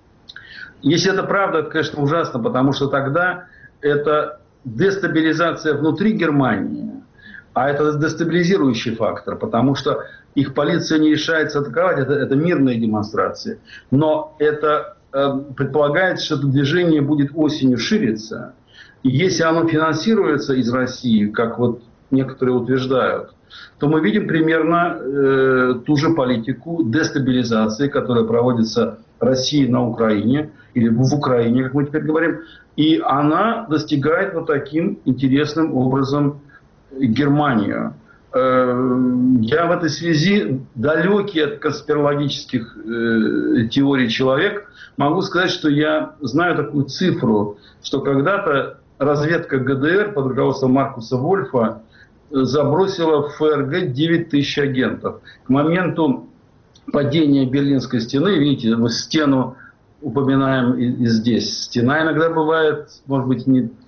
если это правда, это, конечно, ужасно, потому что тогда это дестабилизация внутри Германии, а это дестабилизирующий фактор, потому что их полиция не решается атаковать, это мирные демонстрации. Но это предполагается, что это движение будет осенью шириться. И если оно финансируется из России, как вот некоторые утверждают, то мы видим примерно ту же политику дестабилизации, которая проводится Россией на Украине, или в Украине, как мы теперь говорим, и она достигает вот таким интересным образом Германию. Я в этой связи, далекий от конспирологических теорий человек, могу сказать, что я знаю такую цифру, что когда-то разведка ГДР под руководством Маркуса Вольфа забросила в ФРГ 9 тысяч агентов. К моменту падения Берлинской стены, видите, мы стену упоминаем и здесь. Стена иногда бывает, может быть,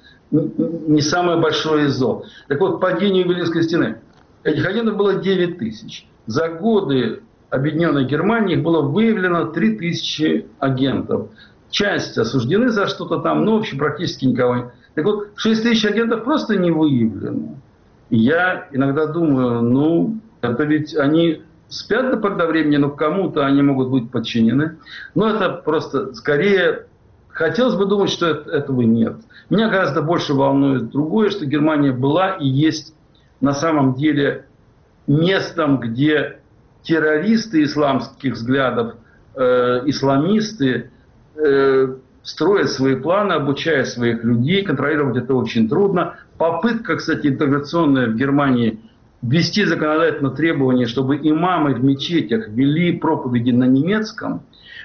не самое большое из зол. Так вот, падение Берлинской стены. Этих агентов было 9 тысяч. За годы Объединенной Германии их было выявлено 3 тысячи агентов. Часть осуждены за что-то там, но вообще практически никого. Так вот, 6 тысяч агентов просто не выявлено. Я иногда думаю, это ведь они спят до поры до времени, но кому-то они могут быть подчинены. Но это просто скорее... Хотелось бы думать, что этого нет. Меня гораздо больше волнует другое, что Германия была и есть на самом деле местом, где террористы исламских взглядов, исламисты строят свои планы, обучая своих людей, контролировать это очень трудно. Попытка, кстати, интеграционная в Германии ввести законодательное требование, чтобы имамы в мечетях вели проповеди на немецком,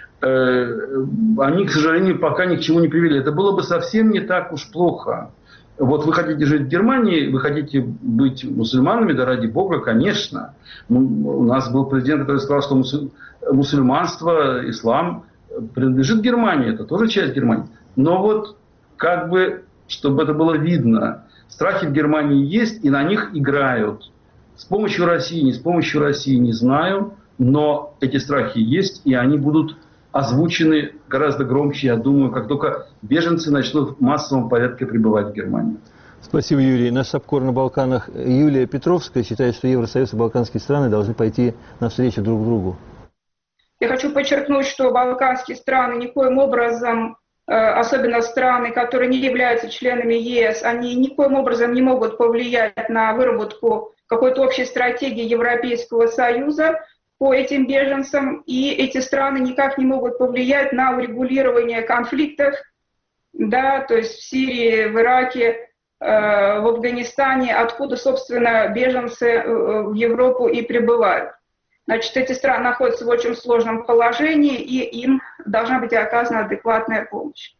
они, к сожалению, пока ни к чему не привели. Это было бы совсем не так уж плохо. Вот вы хотите жить в Германии, вы хотите быть мусульманами, да ради бога, конечно. У нас был президент, который сказал, что мусульманство, ислам принадлежит Германии, это тоже часть Германии. Но вот как бы, чтобы это было видно, страхи в Германии есть, и на них играют. С помощью России, не с помощью России, не знаю, но эти страхи есть, и они будут озвучены гораздо громче, я думаю, как только беженцы начнут в массовом порядке прибывать в Германию. Спасибо, Юрий. Наш САПКОР на Балканах Юлия Петровская считает, что Евросоюз и балканские страны должны пойти навстречу друг другу. Я хочу подчеркнуть, что балканские страны никоим образом, особенно страны, которые не являются членами ЕС, они никоим образом не могут повлиять на выработку какой-то общей стратегии Европейского Союза по этим беженцам, и эти страны никак не могут повлиять на урегулирование конфликтов, да, то есть в Сирии, в Ираке, в Афганистане, откуда, собственно, беженцы в Европу и прибывают. Значит, эти страны находятся в очень сложном положении, и им должна быть оказана адекватная помощь.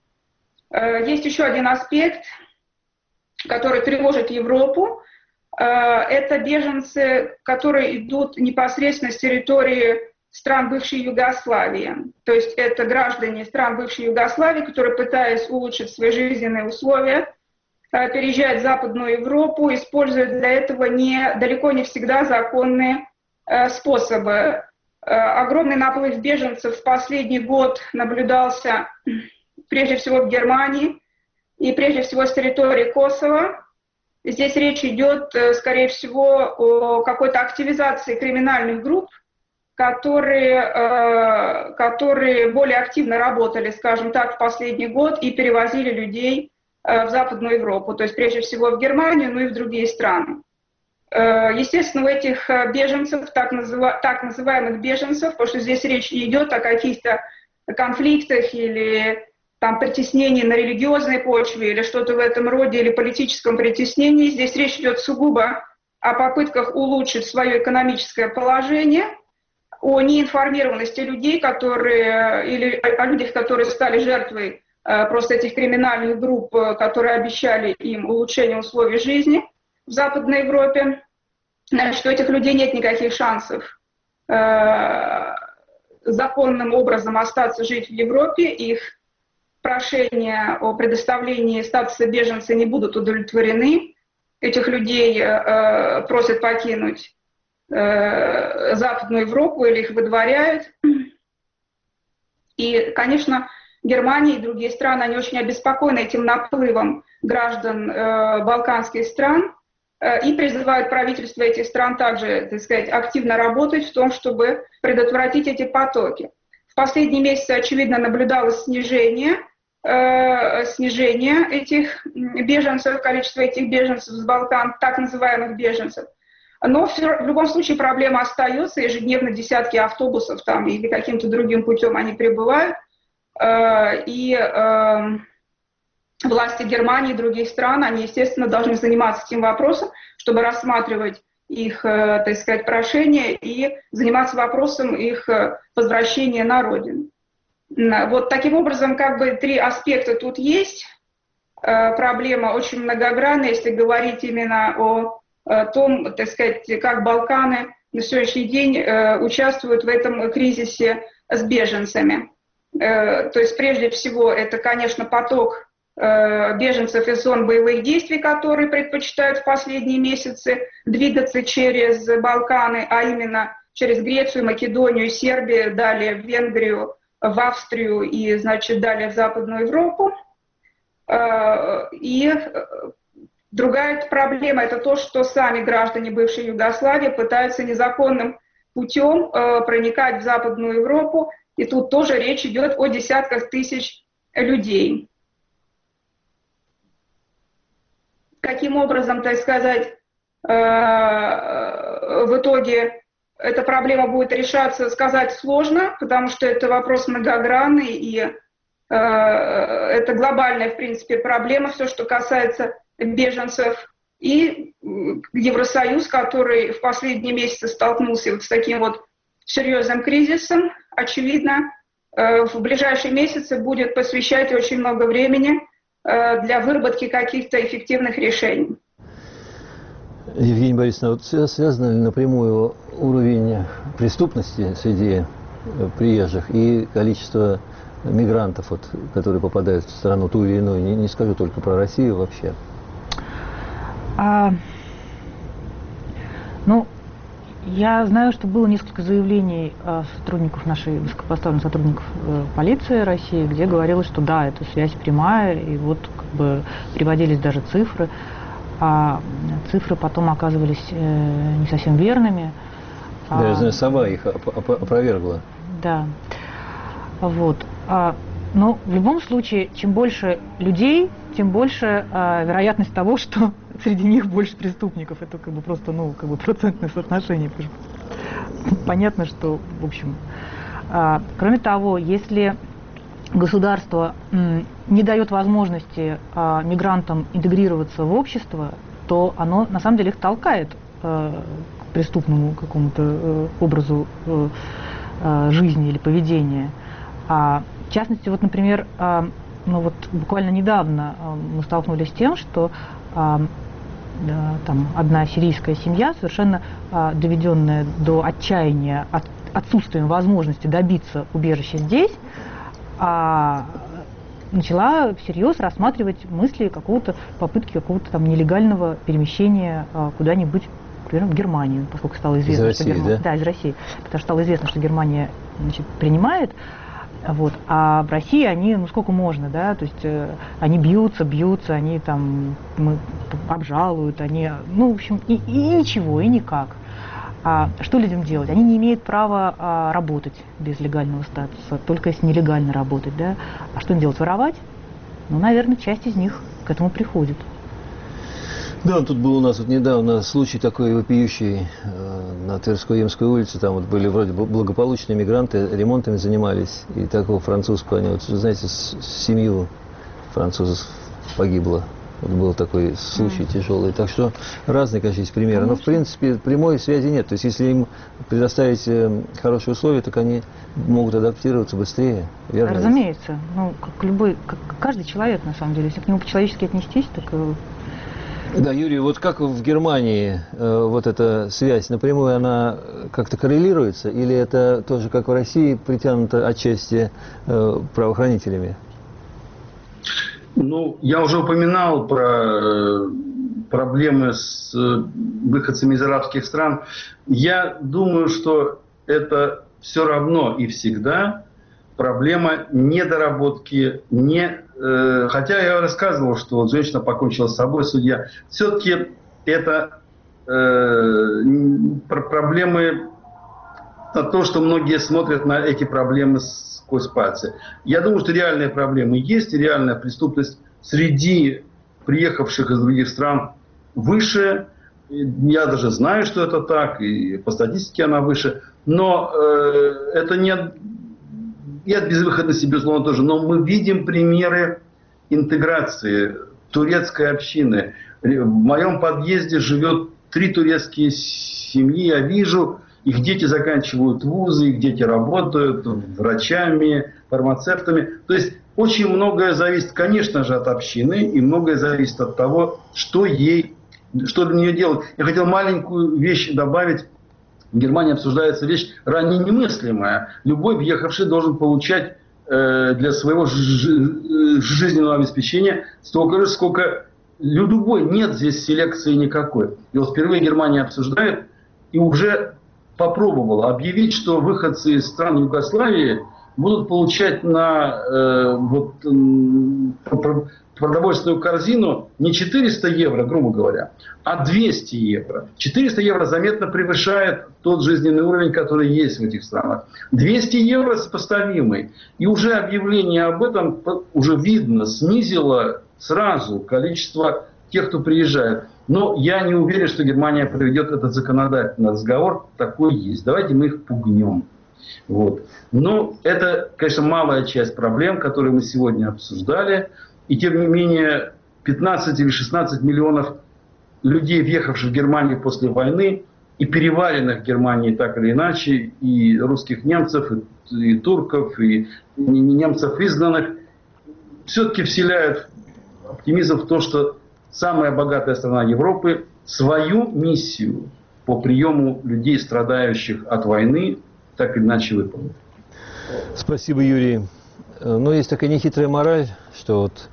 Есть еще один аспект, который тревожит Европу. Это беженцы, которые идут непосредственно с территории стран бывшей Югославии. То есть это граждане стран бывшей Югославии, которые, пытаясь улучшить свои жизненные условия, переезжают в Западную Европу, используют для этого далеко не всегда законные способы. Огромный наплыв беженцев в последний год наблюдался прежде всего в Германии и прежде всего с территории Косово. Здесь речь идет, скорее всего, о какой-то активизации криминальных групп, которые более активно работали, скажем так, в последний год и перевозили людей в Западную Европу, то есть прежде всего в Германию, но и в другие страны. Естественно, у этих беженцев, так называемых беженцев, потому что здесь речь не идет о каких-то конфликтах или там притеснении на религиозной почве или что-то в этом роде, или политическом притеснении. Здесь речь идет сугубо о попытках улучшить свое экономическое положение, о неинформированности людей, или о людях, которые стали жертвой просто этих криминальных групп, которые обещали им улучшение условий жизни в Западной Европе, что у этих людей нет никаких шансов законным образом остаться жить в Европе, их прошения о предоставлении статуса беженца не будут удовлетворены. Этих людей просят покинуть Западную Европу или их выдворяют. И, конечно, Германия и другие страны, они очень обеспокоены этим наплывом граждан балканских стран и призывают правительства этих стран также, так сказать, активно работать в том, чтобы предотвратить эти потоки. В последние месяцы, очевидно, наблюдалось снижение этих беженцев, количества этих беженцев с Балкан, так называемых беженцев. Но в любом случае проблема остается, ежедневно десятки автобусов там или каким-то другим путем они прибывают, и власти Германии и других стран, они, естественно, должны заниматься этим вопросом, чтобы рассматривать их, так сказать, прошения и заниматься вопросом их возвращения на родину. Вот таким образом, как бы три аспекта тут есть. Проблема очень многогранная, если говорить именно о том, так сказать, как Балканы на сегодняшний день участвуют в этом кризисе с беженцами. То есть, прежде всего, это, конечно, поток беженцев из зон боевых действий, которые предпочитают в последние месяцы двигаться через Балканы, а именно через Грецию, Македонию, Сербию, далее в Венгрию, в Австрию и, значит, далее в Западную Европу. И другая проблема – это то, что сами граждане бывшей Югославии пытаются незаконным путем проникать в Западную Европу, и тут тоже речь идет о десятках тысяч людей. Каким образом, так сказать, в итоге эта проблема будет решаться, сказать сложно, потому что это вопрос многогранный, и это глобальная, в принципе, проблема, все, что касается беженцев. И Евросоюз, который в последние месяцы столкнулся вот с таким вот серьезным кризисом, очевидно, в ближайшие месяцы будет посвящать очень много времени для выработки каких-то эффективных решений. Евгения Борисовна, вот связан ли напрямую уровень преступности среди приезжих и количество мигрантов, вот, которые попадают в страну ту или иную? Не скажу только про Россию вообще. Ну, я знаю, что было несколько заявлений сотрудников нашей, высокопоставленных сотрудников полиции России, где говорилось, что да, это связь прямая, и вот как бы приводились даже цифры, а цифры потом оказывались не совсем верными. Да, я знаю, сама их опровергла. Да, вот. Но в любом случае, чем больше людей, тем больше вероятность того, что среди них больше преступников. Это как бы просто, ну, как бы процентное соотношение. Понятно, что, в общем... Кроме того, если государство не дает возможности мигрантам интегрироваться в общество, то оно на самом деле их толкает к преступному какому-то образу жизни или поведения. В частности, вот, например, ну вот буквально недавно мы столкнулись с тем, что там одна сирийская семья, совершенно доведенная до отчаяния отсутствием возможности добиться убежища здесь, начала всерьез рассматривать мысли попытки какого-то там нелегального перемещения куда-нибудь, например, в Германию, поскольку стало известно, из России, что да? из России, потому что стало известно, что Германия, значит, принимает. Вот. А в России они, ну сколько можно, да, то есть они бьются, они там обжалуют, они, ну, в общем, и ничего, и никак. Что людям делать? Они не имеют права работать без легального статуса, только если нелегально работать, да. А что им делать? Воровать? Ну, наверное, часть из них к этому приходит. Да, тут был у нас вот недавно случай такой вопиющий на Тверской Емской улице. Там вот были вроде благополучные мигранты, ремонтами занимались. И такого французского, они, вот, знаете, семью французов погибло. Вот был такой случай тяжелый. Так что разные, конечно, есть примеры. Но, в принципе, прямой связи нет. То есть, если им предоставить хорошие условия, так они могут адаптироваться быстрее. Верно? Разумеется. Ну, как каждый человек, на самом деле. Если к нему по-человечески отнестись, так... Да, Юрий, вот как в Германии вот эта связь напрямую, она как-то коррелируется? Или это тоже, как в России, притянуто отчасти правоохранителями? Ну, я уже упоминал про проблемы с выходцами из арабских стран. Я думаю, что это все равно и всегда проблема недоработки, хотя я рассказывал, что вот женщина покончила с собой, судья. Все-таки это проблемы, на то, что многие смотрят на эти проблемы сквозь пальцы. Я думаю, что реальные проблемы есть, и реальная преступность среди приехавших из других стран выше. Я даже знаю, что это так, и по статистике она выше. Но это не от безвыходности, безусловно, тоже. Но мы видим примеры интеграции турецкой общины. В моем подъезде живет 3 турецкие семьи, я вижу. Их дети заканчивают вузы, их дети работают врачами, фармацевтами. То есть очень многое зависит, конечно же, от общины, и многое зависит от того, что для нее делать. Я хотел маленькую вещь добавить. В Германии обсуждается вещь ранее немыслимая. Любой въехавший должен получать для своего жизненного обеспечения столько же, сколько любой. Нет здесь селекции никакой. И вот впервые Германия обсуждает и уже попробовала объявить, что выходцы из стран Югославии будут получать на продовольственную корзину не 400 евро, грубо говоря, а 200 евро. 400 евро заметно превышает тот жизненный уровень, который есть в этих странах. 200 евро сопоставимый. И уже объявление об этом, уже видно, снизило сразу количество тех, кто приезжает. Но я не уверен, что Германия проведет этот законодательный разговор. Такой есть. Давайте мы их пугнем. Вот. Но это, конечно, малая часть проблем, которые мы сегодня обсуждали. И тем не менее 15 или 16 миллионов людей, въехавших в Германию после войны и переваренных в Германии так или иначе, и русских немцев, и турков, и немцев изгнанных, все-таки вселяют оптимизм в то, что самая богатая страна Европы свою миссию по приему людей, страдающих от войны, так или иначе выполнит. Спасибо, Юрий. Но есть такая нехитрая мораль, что вот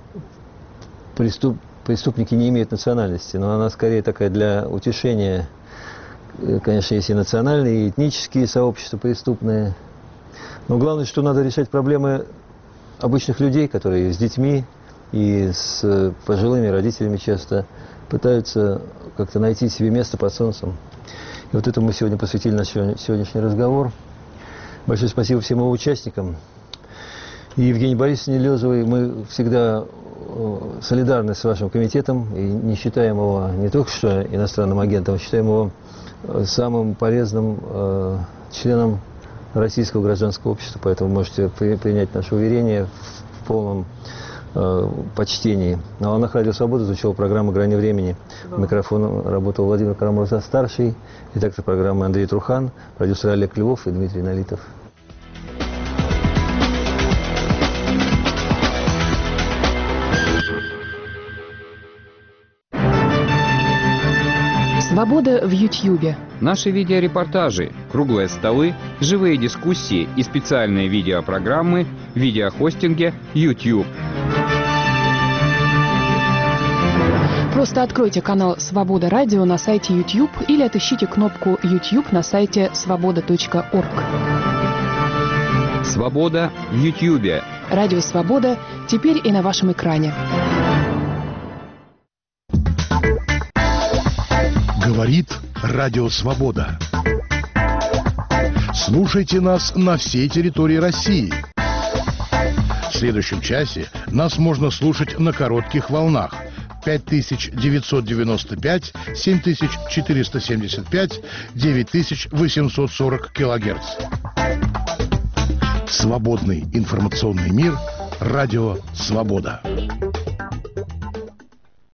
преступники не имеют национальности, но она скорее такая для утешения. Конечно, есть и национальные, и этнические сообщества преступные. Но главное, что надо решать проблемы обычных людей, которые с детьми и с пожилыми родителями часто пытаются как-то найти себе место под солнцем. И вот этому мы сегодня посвятили наш сегодняшний разговор. Большое спасибо всем его участникам. И Евгении Борисовне Лёзовой мы всегда солидарны с вашим комитетом и не считаем его не только что иностранным агентом, а считаем его самым полезным членом российского гражданского общества. Поэтому можете принять наше уверение в полном почтении. На волнах Радио Свобода звучала программа «Грани времени». Микрофон работал Владимир Карамурза-старший, редактор программы Андрей Трухан, продюсер Олег Львов и Дмитрий Налитов. Свобода в Ютьюбе. Наши видеорепортажи, круглые столы, живые дискуссии и специальные видеопрограммы в видеохостинге YouTube. Просто откройте канал «Свобода Радио» на сайте YouTube или отыщите кнопку YouTube на сайте svoboda.org. Свобода в YouTube. Радио «Свобода» теперь и на вашем экране. Говорит Радио Свобода. Слушайте нас на всей территории России. В следующем часе нас можно слушать на коротких волнах 5995, 7475, 9840 килогерц. Свободный информационный мир. Радио «Свобода».